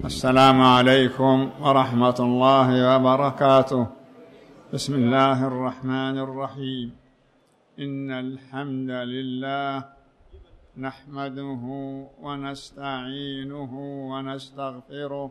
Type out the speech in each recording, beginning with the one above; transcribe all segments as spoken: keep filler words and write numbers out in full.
السلام عليكم ورحمة الله وبركاته. بسم الله الرحمن الرحيم. إن الحمد لله نحمده ونستعينه ونستغفره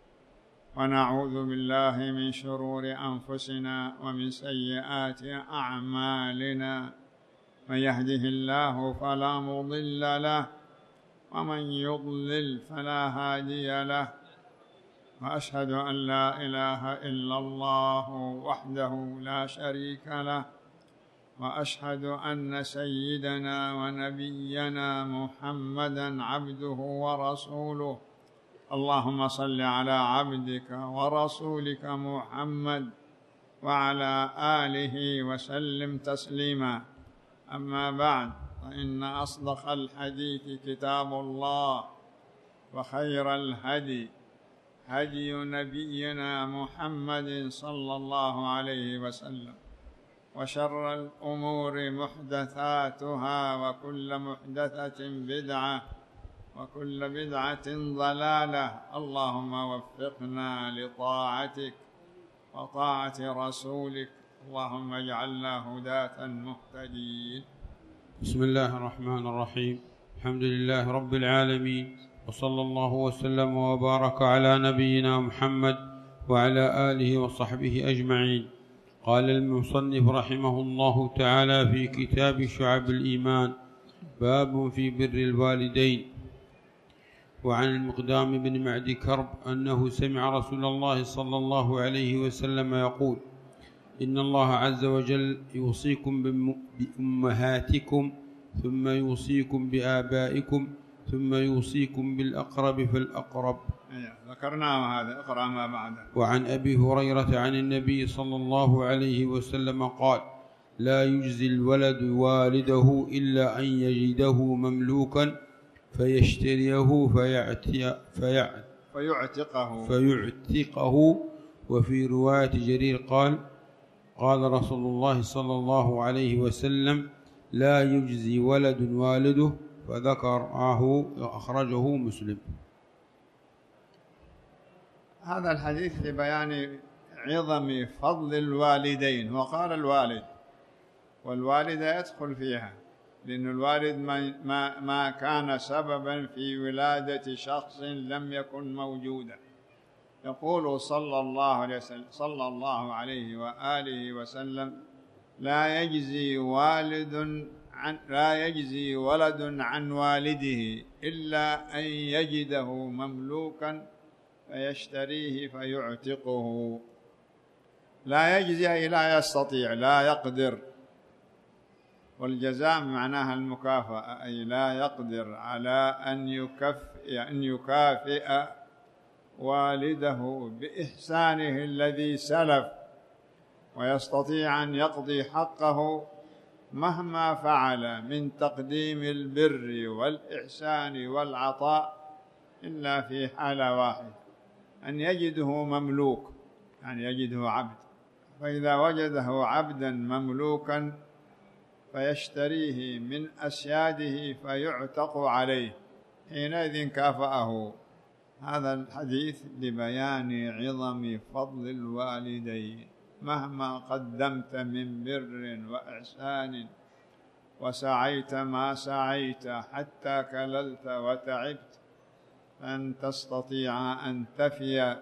ونعوذ بالله من شرور أنفسنا ومن سيئات أعمالنا، من يهده الله فلا مضل له ومن يضلل فلا هادي له، وأشهد أن لا إله إلا الله وحده لا شريك له، وأشهد أن سيدنا ونبينا محمدًا عبده ورسوله. اللهم صل على عبدك ورسولك محمد وعلى آله وسلم تسليما. أما بعد، فإن أصدق الحديث كتاب الله، وخير الهدي هدي نبينا محمد صلى الله عليه وسلم، وشر الأمور محدثاتها، وكل محدثة بدعة، وكل بدعة ضلالة. اللهم وفقنا لطاعتك وطاعة رسولك، اللهم اجعلنا هداة مهتدين. بسم الله الرحمن الرحيم. الحمد لله رب العالمين، وصلى الله وسلم وبارك على نبينا محمد وعلى آله وصحبه أجمعين. قال المصنف رحمه الله تعالى في كتاب شعب الإيمان: باب في بر الوالدين. وعن المقدام بن معد كرب أنه سمع رسول الله صلى الله عليه وسلم يقول: إن الله عز وجل يوصيكم بأمهاتكم، ثم يوصيكم بآبائكم، ثم يوصيكم بالأقرب فالأقرب. ذكرناه هذا، اقرأ ما بعده. وعن أبي هريرة عن النبي صلى الله عليه وسلم قال: لا يجزي الولد والده إلا أن يجده مملوكا فيشتريه فيعتي فيعت فيعتقه فيعتقه وفي رواية جرير قال: قال رسول الله صلى الله عليه وسلم: لا يجزي ولد والده، فذكره أخرجه مسلم. هذا الحديث لبيان عظم فضل الوالدين. وقال الوالد والوالدة يدخل فيها، لأن الوالد ما, ما كان سببا في ولادة شخص لم يكن موجودا. يقول صلى الله عليه وسلم صلى الله عليه وآله وسلم: لا يجزي والد عن لا يجزي ولد عن والده إلا أن يجده مملوكا فيشتريه فيعتقه. لا يجزي أي لا يستطيع، لا يقدر، والجزاء معناها المكافأة، أي لا يقدر على أن يكافئ أن يكافئ والده بإحسانه الذي سلف، ويستطيع أن يقضي حقه مهما فعل من تقديم البر والإحسان والعطاء، إلا في حالة واحدة: أن يجده مملوك، يعني يجده عبد. فإذا وجده عبدا مملوكا فيشتريه من أسياده فيعتق عليه، حينئذ كافأه. هذا الحديث لبيان عظم فضل الوالدين. مهما قدمت من بر وإحسان وسعيت ما سعيت حتى كللت وتعبت، فلن تستطيع أن تفي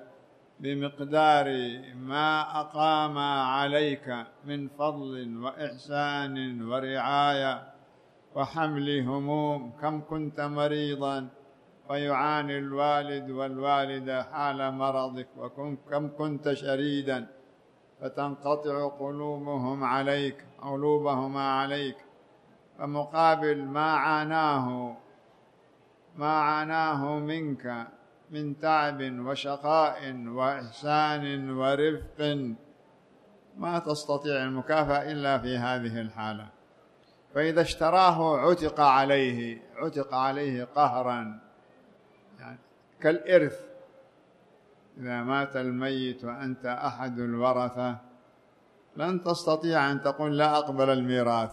بمقدار ما أقام عليك من فضل وإحسان ورعاية وحمل هموم. كم كنت مريضا فيعاني الوالد والوالدة حال مرضك، وكم كنت شريدا فتنقطع قلوبهم عليك قلوبهما عليك، فمقابل ما عاناه ما عاناه منك من تعب وشقاء وإحسان ورفق، ما تستطيع المكافأة إلا في هذه الحالة. فإذا اشتراه عتق عليه عتق عليه قهرا، يعني كالإرث. إذا مات الميت وأنت أحد الورثة لن تستطيع أن تقول لا أقبل الميراث،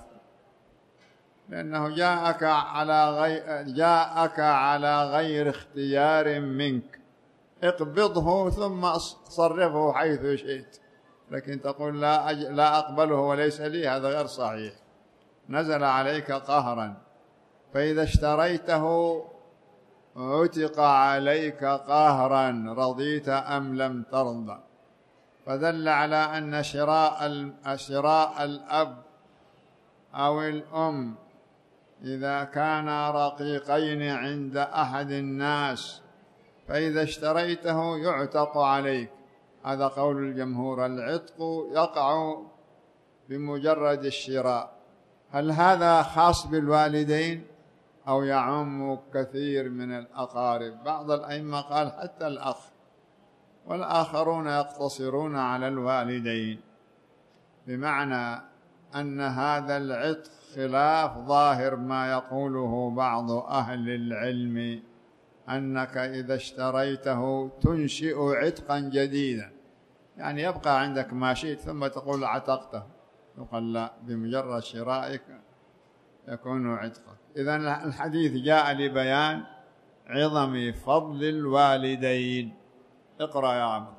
لأنه جاءك على غير جاءك على غير اختيار منك، اقبضه ثم صرفه حيث شئت، لكن تقول لا, أج... لا أقبله وليس لي، هذا غير صحيح. نزل عليك قهرا، فإذا اشتريته عتق عليك قهرا، رضيت أم لم ترضى. فدل على أن شراء شراء الأب أو الأم إذا كانا رقيقين عند أحد الناس، فإذا اشتريته يعتق عليك. هذا قول الجمهور، العتق يقع بمجرد الشراء. هل هذا خاص بالوالدين أو يعم كثير من الأقارب؟ بعض الأئمة قال حتى الأخ، والآخرون يقتصرون على الوالدين، بمعنى أن هذا العتق خلاف ظاهر ما يقوله بعض أهل العلم، أنك إذا اشتريته تنشئ عتقا جديدا، يعني يبقى عندك ما شئت ثم تقول عتقته. يقول لا، بمجرد شرائك يكون عتقا. إذن الحديث جاء لبيان عظم فضل الوالدين. اقرأ يا عبد.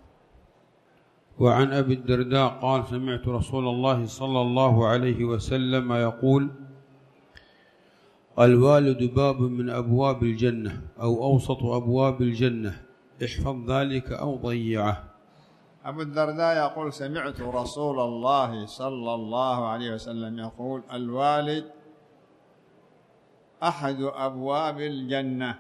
وعن أبي الدرداء قال: سمعت رسول الله صلى الله عليه وسلم يقول: الوالد باب من أبواب الجنة أو أوسط أبواب الجنة، احفظ ذلك أو ضيعه. أبو الدرداء يقول: سمعت رسول الله صلى الله عليه وسلم يقول: الوالد أحد أبواب الجنة.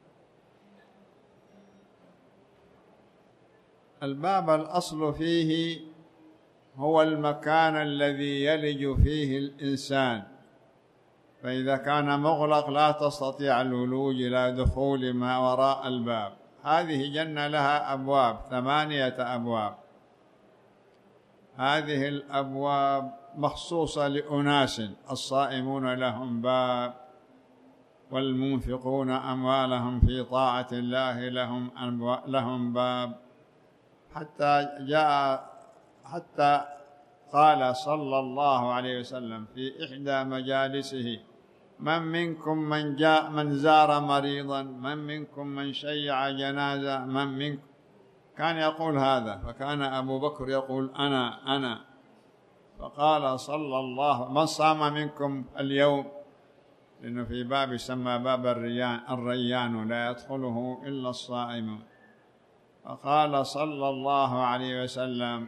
الباب الأصل فيه هو المكان الذي يلج فيه الإنسان، فإذا كان مغلق لا تستطيع الولوج إلى دخول ما وراء الباب. هذه جنة لها أبواب، ثمانية أبواب. هذه الأبواب مخصوصة لأناس، الصائمون لهم باب، والمنفقون أموالهم في طاعة الله لهم لهم باب، حتى جاء حتى قال صلى الله عليه وسلم في إحدى مجالسه: من منكم من جاء من زار مريضا، من منكم من شيع جنازة، من منكم. كان يقول هذا، فكان أبو بكر يقول: أنا أنا فقال صلى الله: من صام منكم اليوم، لأنه في باب يسمى باب الريان الريان لا يدخله إلا الصائمون. فقال صلى الله عليه وسلم: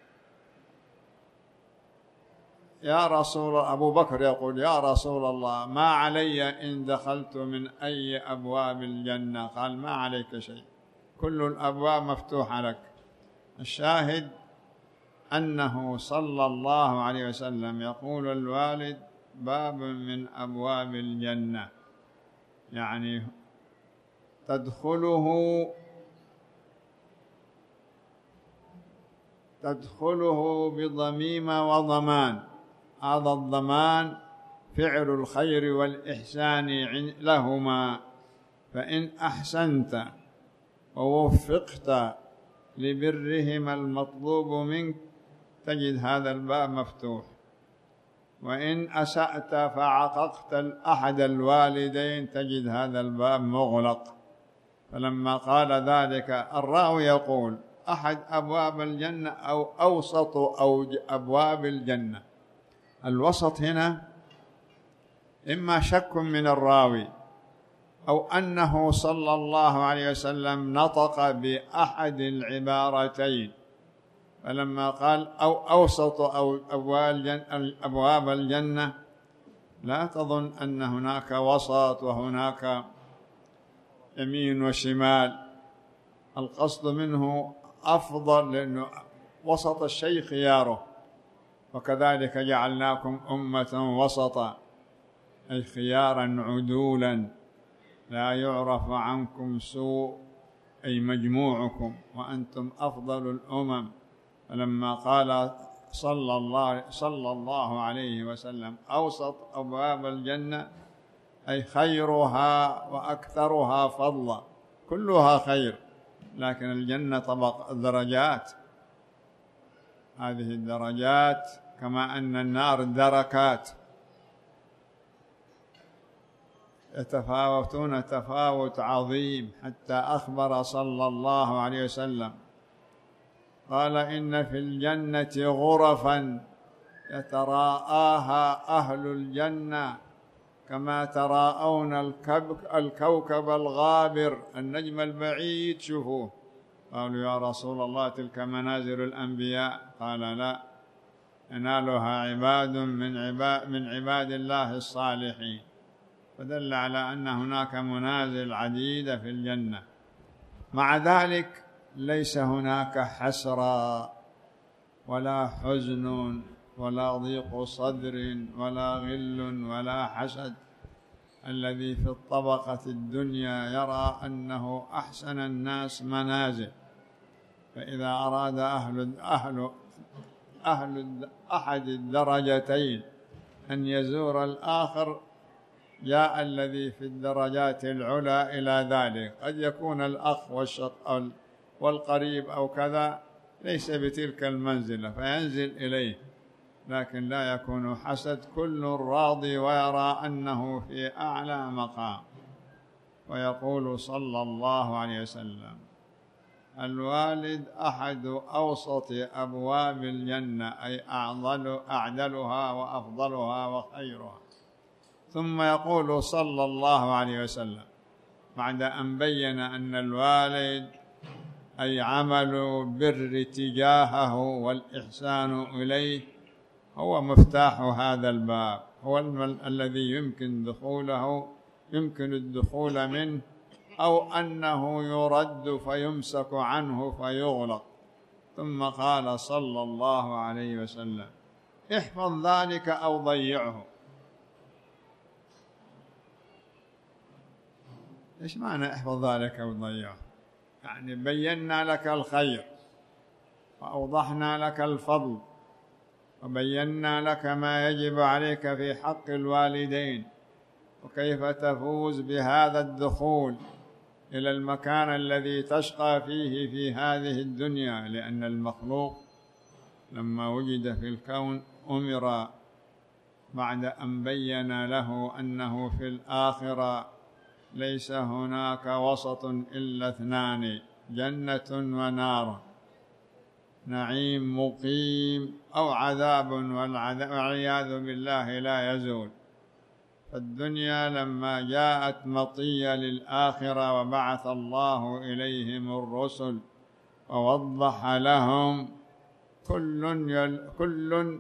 يا رسول أبو بكر يقول: يا رسول الله، ما علي إن دخلت من أي أبواب الجنة؟ قال: ما عليك شيء، كل الأبواب مفتوحة لك. الشاهد أنه صلى الله عليه وسلم يقول: الوالد باب من أبواب الجنة، يعني تدخله تدخله بضميم وضمان. هذا الضمان فعل الخير والإحسان لهما، فإن أحسنت ووفقت لبرهما المطلوب منك تجد هذا الباب مفتوح، وإن أسأت فعققت أحد الوالدين تجد هذا الباب مغلق. فلما قال ذلك الراوي يقول: أحد أبواب الجنة أو أوسط أو أبواب الجنة. الوسط هنا إما شك من الراوي أو أنه صلى الله عليه وسلم نطق بأحد العبارتين، فلما قال أو أوسط أو أبواب الجنة لا تظن أن هناك وسط وهناك يمين وشمال، القصد منه أفضل، لأنه وسط الشيء خياره، وكذلك جعلناكم أمة وسطا، أي خيارا عدولا لا يعرف عنكم سوء، أي مجموعكم، وأنتم أفضل الأمم. فلما قال صلى الله, صلى الله عليه وسلم أوسط أبواب الجنة أي خيرها وأكثرها فضلا، كلها خير، لكن الجنة طبق درجات. هذه الدرجات كما أن النار دركات. يتفاوتون تفاوت عظيم، حتى أخبر صلى الله عليه وسلم قال: إن في الجنة غرفا يتراءاها أهل الجنة كما تراءون الكوكب الغابر، النجم البعيد، شوفوه. قالوا: يا رسول الله تلك منازل الأنبياء. قال: لا، ينالها عباد من عباد من عباد الله الصالحين. فدل على أن هناك منازل عديدة في الجنة. مع ذلك ليس هناك حسرة ولا حزن ولا ضيق صدر ولا غل ولا حسد. الذي في الطبقة الدنيا يرى أنه أحسن الناس منازل، فإذا أراد أهل أهل أهل أحد الدرجتين أن يزور الآخر جاء الذي في الدرجات العلى إلى ذلك. قد يكون الأخ والشق والقريب أو كذا ليس بتلك المنزلة فينزل إليه، لكن لا يكون حسد، كل راضي ويرى أنه في أعلى مقام. ويقول صلى الله عليه وسلم: الوالد أحد أوسط أبواب الجنة، أي أعدل أعدلها وأفضلها وخيرها. ثم يقول صلى الله عليه وسلم بعد أن بين أن الوالد أي عمل بر تجاهه والإحسان إليه هو مفتاح هذا الباب، هو الذي يمكن دخوله يمكن الدخول منه، أو أنه يرد فيمسك عنه فيغلق. ثم قال صلى الله عليه وسلم: احفظ ذلك أو ضيعه. إيش معنى احفظ ذلك أو ضيعه؟ يعني بينا لك الخير وأوضحنا لك الفضل وبينا لك ما يجب عليك في حق الوالدين، وكيف تفوز بهذا الدخول إلى المكان الذي تشقى فيه في هذه الدنيا. لأن المخلوق لما وجد في الكون أمر بعد أن بين له أنه في الآخرة ليس هناك وسط إلا اثنان: جنة ونار، نعيم مقيم أو عذاب والعياذ بالله لا يزول. فالدنيا لما جاءت مطية للآخرة وبعث الله إليهم الرسل ووضح لهم كل يل كل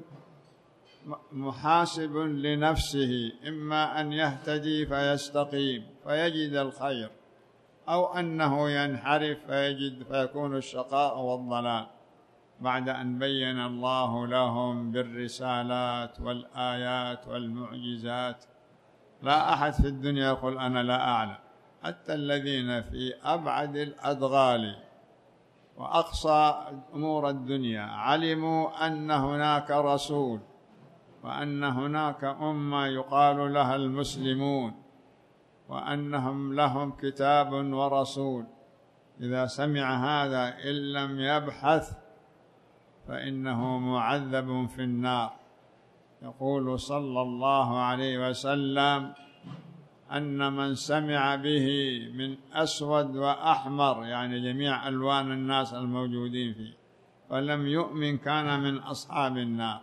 محاسب لنفسه، إما أن يهتدي فيستقيم فيجد الخير، أو أنه ينحرف فيجد فيكون الشقاء والضلال. بعد أن بين الله لهم بالرسالات والآيات والمعجزات، لا أحد في الدنيا يقول أنا لا أعلم. حتى الذين في أبعد الأدغال وأقصى أمور الدنيا علموا أن هناك رسول وأن هناك أمة يقال لها المسلمون وأنهم لهم كتاب ورسول. إذا سمع هذا إن لم يبحث فإنه معذب في النار. يقول صلى الله عليه وسلم أن من سمع به من أسود وأحمر، يعني جميع ألوان الناس الموجودين فيه، فلم يؤمن كان من أصحاب النار.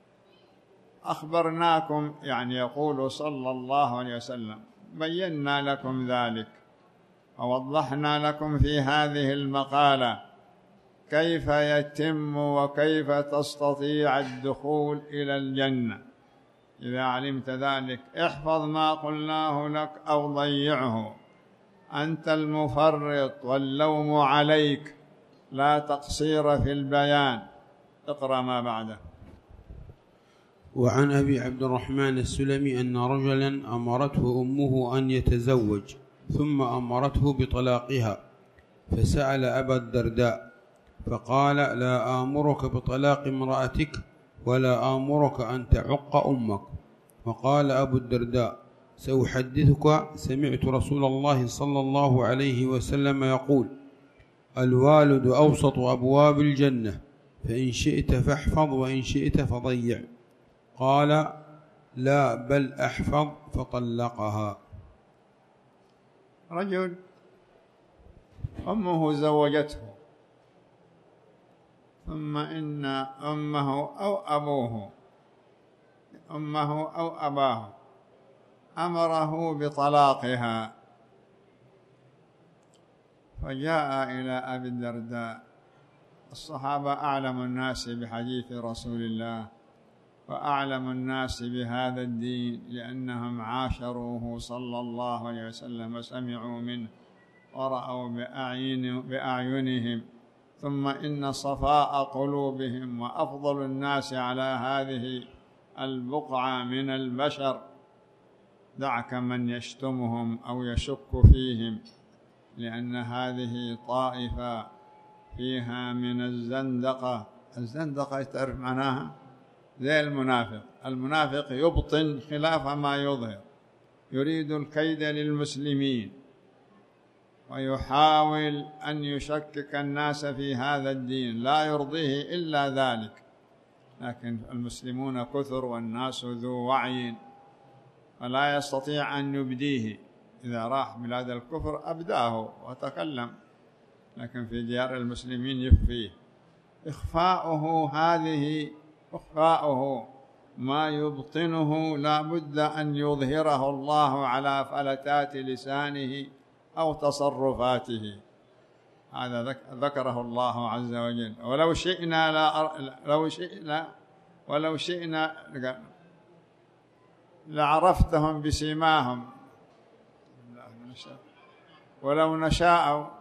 أخبرناكم، يعني يقول صلى الله عليه وسلم بينا لكم ذلك ووضحنا لكم في هذه المقالة كيف يتم وكيف تستطيع الدخول إلى الجنة. إذا علمت ذلك احفظ ما قلناه لك أو ضيعه. أنت المفرط واللوم عليك، لا تقصير في البيان. اقرأ ما بعده. وعن أبي عبد الرحمن السلمي أن رجلا أمرته أمه أن يتزوج ثم أمرته بطلاقها، فسأل أبا الدرداء فقال: لا آمرك بطلاق امرأتك ولا آمرك أن تعق أمك. وقال أبو الدرداء: سأحدثك سمعت رسول الله صلى الله عليه وسلم يقول: الوالد أوسط أبواب الجنة، فإن شئت فاحفظ وإن شئت فضيع. قال: لا، بل أحفظ، فطلقها. رجل أمه زوجته، ثم إن أمه أو أبوه أمه أو أباه أمره بطلاقها، فجاء إلى أبي الدرداء. الصحابة أعلم الناس بحديث رسول الله وأعلم الناس بهذا الدين، لأنهم عاشروه صلى الله عليه وسلم وسمعوا منه ورأوا بأعين بأعينهم. ثم إن صفاء قلوبهم وأفضل الناس على هذه البقعة من البشر، دعك من يشتمهم أو يشك فيهم، لأن هذه طائفة فيها من الزندقة. الزندقة تعرف معناها؟ زي المنافق. المنافق يبطن خلاف ما يظهر، يريد الكيد للمسلمين ويحاول أن يشكك الناس في هذا الدين، لا يرضيه إلا ذلك. لكن المسلمون كثر والناس ذو وعي، فلا يستطيع أن يبديه. إذا راح بلاد الكفر أبداه وتكلم، لكن في ديار المسلمين يخفيه. إخفاؤه هذه إخفاؤه ما يبطنه لا بد أن يظهره الله على فلتات لسانه أو تصرفاته. هذا ذكره الله عز وجل. ولو شئنا لا لو شئنا ولو شئنا لعرفتهم بسيماهم، ولو نشاء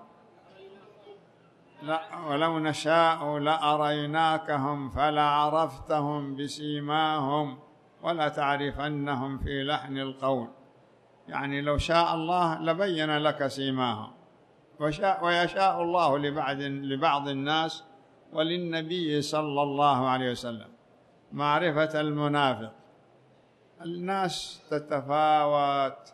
لا ولو نشاء لأريناكهم فلعرفتهم بسيماهم ولا تعرفنهم في لحن القول. يعني لو شاء الله لبين لك سيماهم، وشاء ويشاء الله لبعض لبعض الناس وللنبي صلى الله عليه وسلم معرفة المنافق. الناس تتفاوت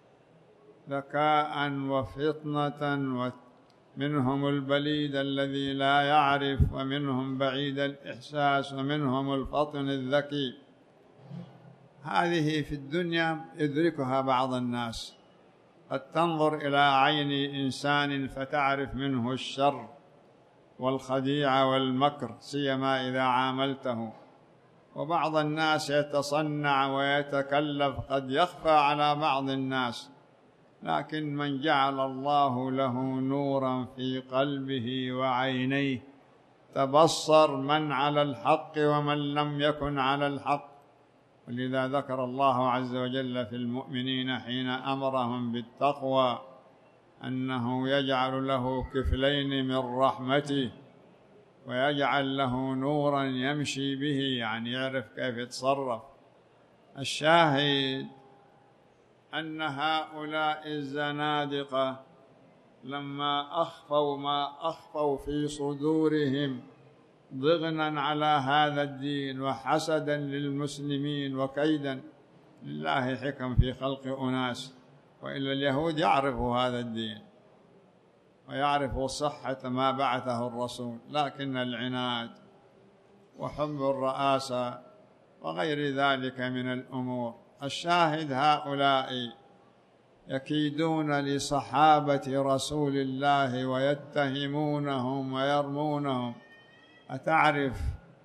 ذكاء وفطنة، ومنهم البليد الذي لا يعرف، ومنهم بعيد الإحساس، ومنهم الفطن الذكي. هذه في الدنيا يدركها بعض الناس، قد تنظر إلى عين إنسان فتعرف منه الشر والخديعة والمكر، سيما إذا عاملته. وبعض الناس يتصنع ويتكلف، قد يخفى على بعض الناس، لكن من جعل الله له نورا في قلبه وعينيه تبصر من على الحق ومن لم يكن على الحق. ولذا ذكر الله عز وجل في المؤمنين حين أمرهم بالتقوى أنه يجعل له كفلين من رحمته ويجعل له نورا يمشي به، يعني يعرف كيف يتصرف. الشاهد أن هؤلاء الزنادقة لما أخفوا ما أخفوا في صدورهم ضغنا على هذا الدين وحسدا للمسلمين وكيدا، لله حكم في خلق أناس. وإلا اليهود يعرفوا هذا الدين ويعرفوا صحة ما بعثه الرسول، لكن العناد وحب الرئاسة وغير ذلك من الأمور. الشاهد هؤلاء يكيدون لصحابة رسول الله ويتهمونهم ويرمونهم. أتعرف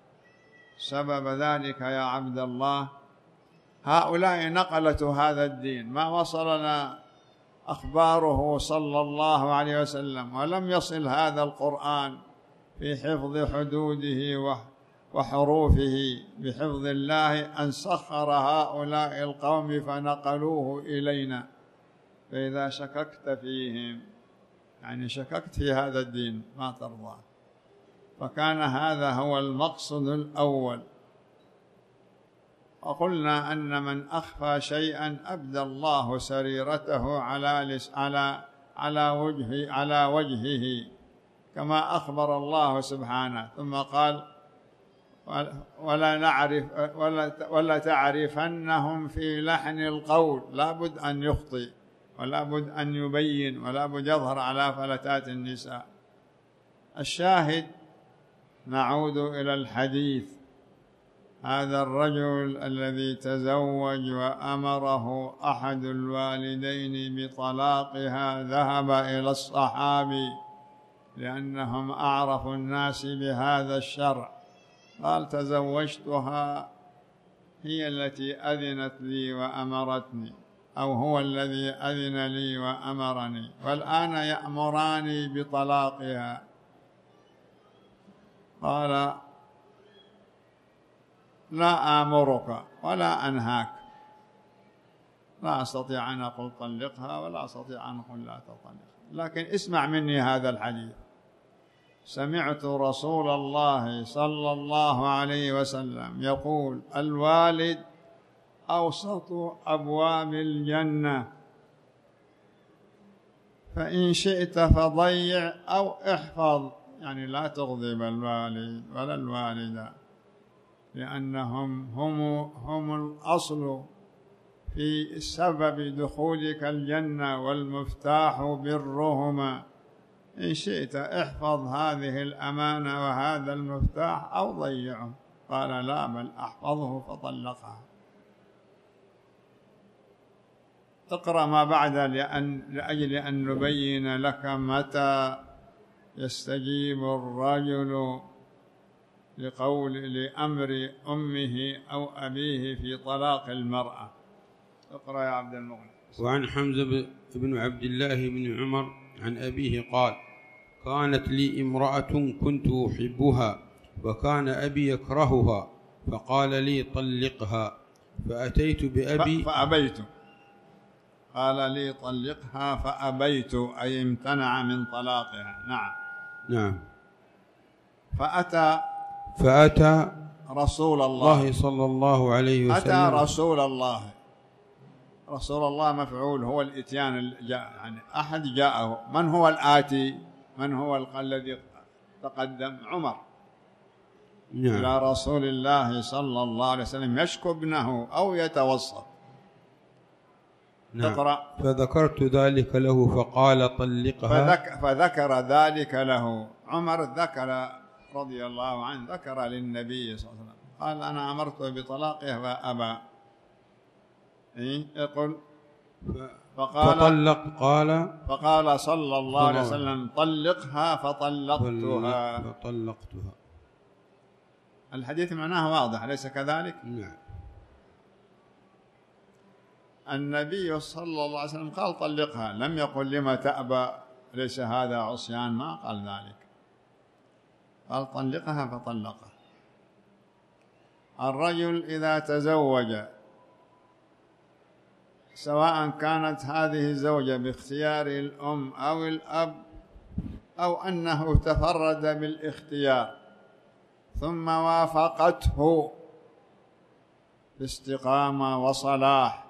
سبب ذلك يا عبد الله؟ هؤلاء نقلة هذا الدين، ما وصلنا أخباره صلى الله عليه وسلم، ولم يصل هذا القرآن في حفظ حدوده وحروفه بحفظ الله أن سخر هؤلاء القوم فنقلوه إلينا. فإذا شككت فيهم يعني شككت في هذا الدين ما ترضى. فكان هذا هو المقصد الأول. وقلنا أن من أخفى شيئا أبدى الله سريرته على على على وجه على وجهه، كما أخبر الله سبحانه. ثم قال: ولا نعرف ولا, ولا تعرفنهم في لحن القول. لا بد أن يخطئ، ولا بد أن يبين، ولا بد يظهر على فلتات النساء. الشاهد، نعود إلى الحديث. هذا الرجل الذي تزوج وأمره أحد الوالدين بطلاقها ذهب إلى الصحابي لأنهم أعرف الناس بهذا الشرع، قال: تزوجتها، هي التي أذنت لي وأمرتني، أو هو الذي أذن لي وأمرني، والآن يأمراني بطلاقها. قال: لا آمرك ولا أنهاك، لا أستطيع أن أقول طلقها ولا أستطيع أن أقول لا تطلقها، لكن اسمع مني هذا الحديث. سمعت رسول الله صلى الله عليه وسلم يقول: الوالد أوسط أبواب الجنة، فإن شئت فضيع أو احفظ، يعني لا تغضب الوالد ولا الوالدة، لأنهم هم هم الأصل في سبب دخولك الجنة والمفتاح برهما. إن شئت احفظ هذه الأمانة وهذا المفتاح أو ضيعه. قال: لا، بل أحفظه، فطلقها. اقرأ ما بعد لأن لأجل أن نبين لك متى يستجيب الرجل لقول لأمر أمه أو أبيه في طلاق المرأة. اقرأ يا عبد المغني. وعن حمزة بن عبد الله بن عمر عن أبيه قال: كانت لي امرأة كنت أحبها وكان أبي يكرهها، فقال لي: طلقها، فأتيت بأبي فأبيت. قال لي: طلقها فأبيت، أي امتنع من طلاقها. نعم نعم. فأتى فأتى رسول الله صلى الله عليه وسلم. أتى رسول الله. رسول الله مفعول، هو الإتيان، يعني أحد جاءه. من هو الآتي؟ من هو الذي تقدم؟ عمر. نعم. إلى رسول الله صلى الله عليه وسلم يشكو ابنه أو يتوسط. نعم. تقرأ. فذكرت ذلك له فقال: طلقها. فذك فذكر ذلك له عمر، ذكر رضي الله عنه، ذكر للنبي صلى الله عليه وسلم، قال: أنا أمرته بطلاقه فأبى. إيه؟ يقول فقال فطلق قال فقال صلى الله عليه وسلم: طلقها، فطلقتها. فطلقتها. الحديث معناه واضح، أليس كذلك؟ نعم. النبي صلى الله عليه وسلم قال: طلقها، لم يقل لما تأبى، ليس هذا عصيان، ما قال ذلك، قال: طلقها فطلقها. الرجل إذا تزوج، سواء كانت هذه الزوجة باختيار الأم أو الأب، أو أنه تفرد بالاختيار ثم وافقته باستقامة وصلاح،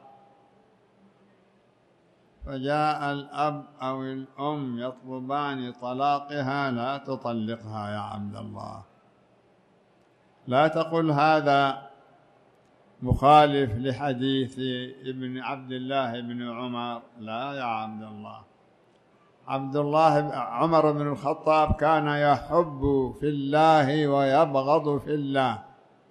فجاء الأب أو الأم يطلبان طلاقها، لا تطلقها يا عبد الله. لا تقل هذا مخالف لحديث ابن عبد الله بن عمر، لا يا عبد الله. عبد الله عمر بن الخطاب كان يحب في الله ويبغض في الله.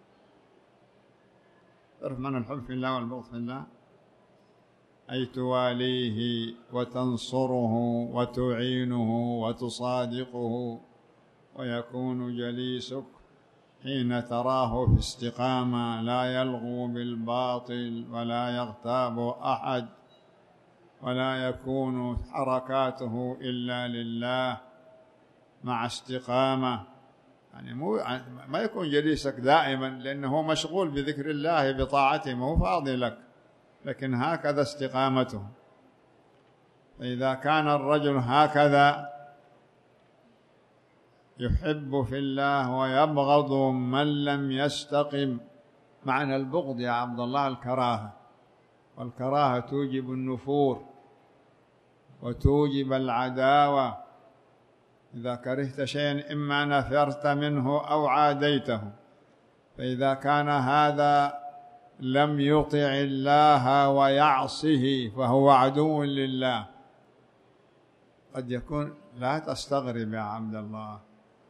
تعرف من الحب في الله والبغض في الله؟ أي تواليه وتنصره وتعينه وتصادقه، ويكون جليسك حين تراه في استقامة، لا يلغو بالباطل ولا يغتاب أحد، ولا يكون حركاته إلا لله مع استقامة. يعني مو ما يكون جليسك دائما لأنه مشغول بذكر الله بطاعته، مو فاضي لك، لكن هكذا استقامته. فإذا كان الرجل هكذا يحب في الله ويبغض من لم يستقم. معنى البغض يا عبد الله الكراهة، والكراهة توجب النفور وتوجب العداوة. إذا كرهت شيئا إما نفرت منه أو عاديته. فإذا كان هذا لم يطع الله ويعصه فهو عدو لله. قد يكون، لا تستغرب يا عبد الله،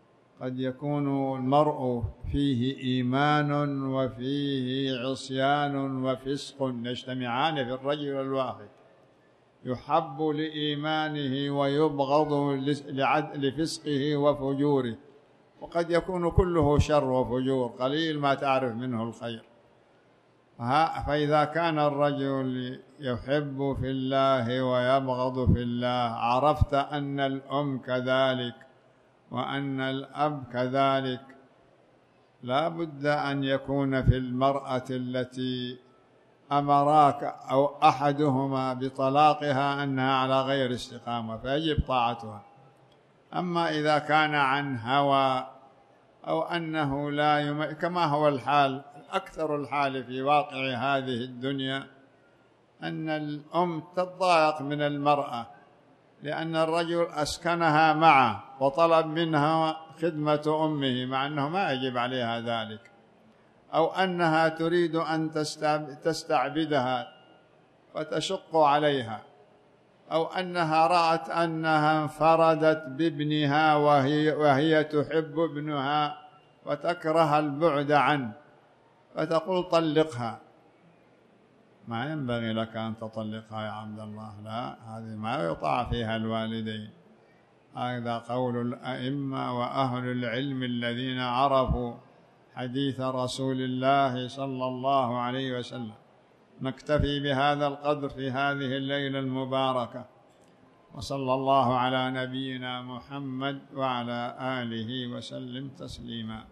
قد يكون المرء فيه إيمان وفيه عصيان وفسق يجتمعان في الرجل الواحد، يحب لإيمانه ويبغض لفسقه وفجوره، وقد يكون كله شر وفجور قليل ما تعرف منه الخير. فإذا كان الرجل يحب في الله ويبغض في الله، عرفت أن الأم كذلك وأن الأب كذلك، لا بد أن يكون في المرأة التي أمراك أو أحدهما بطلاقها أنها على غير استقامة فيجب طاعتها. أما إذا كان عن هوى أو أنه لا يم... كما هو الحال أكثر الحال في واقع هذه الدنيا، أن الأم تضايق من المرأة لأن الرجل أسكنها معه وطلب منها خدمة أمه مع أنه ما يجب عليها ذلك، أو أنها تريد أن تستعبدها فتشق عليها، أو أنها رأت أنها انفردت بابنها وهي, وهي تحب ابنها وتكره البعد عنه فتقول طلقها. ما ينبغي لك أن تطلقها يا عبد الله، لا، هذه ما يطاع فيها الوالدين. هذا قول الأئمة وأهل العلم الذين عرفوا حديث رسول الله صلى الله عليه وسلم. نكتفي بهذا القدر في هذه الليلة المباركة، وصلى الله على نبينا محمد وعلى آله وسلم تسليما.